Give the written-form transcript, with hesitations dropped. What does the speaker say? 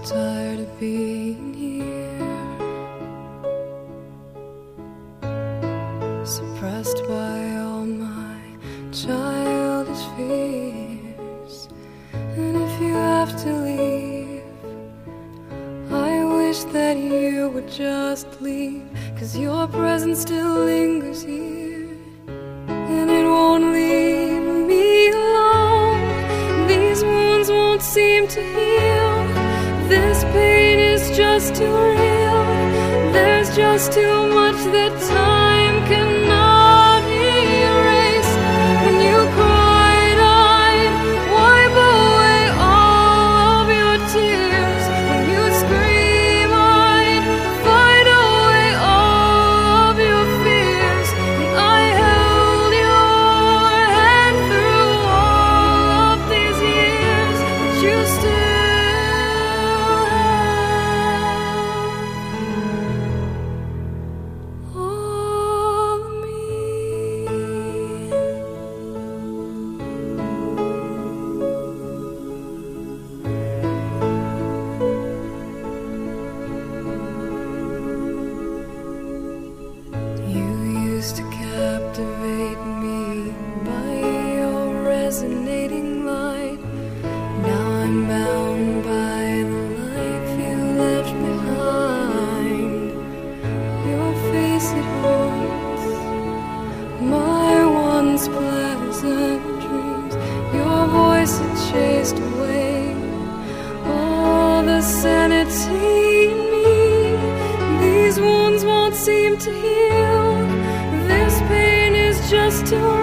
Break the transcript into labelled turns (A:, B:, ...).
A: tired of being here, suppressed by all my childish fears. And if you have to leave, I wish that you would just leave, 'cause your presence still lingers here, and it won't leave me alone. These wounds won't seem to heal. This pain is just too real. There's just too much that time cannot erase. When you cried, I'd wipe away all of your tears. When you scream, I'd fight away all of your fears. And I held your hand through all of these years, but you still to captivate me by your resonating light. Now I'm bound by the life you left behind. Your face, it haunts my once pleasant dreams. Your voice, it chased away all the sanity in me. These wounds won't seem to heal. This pain is just too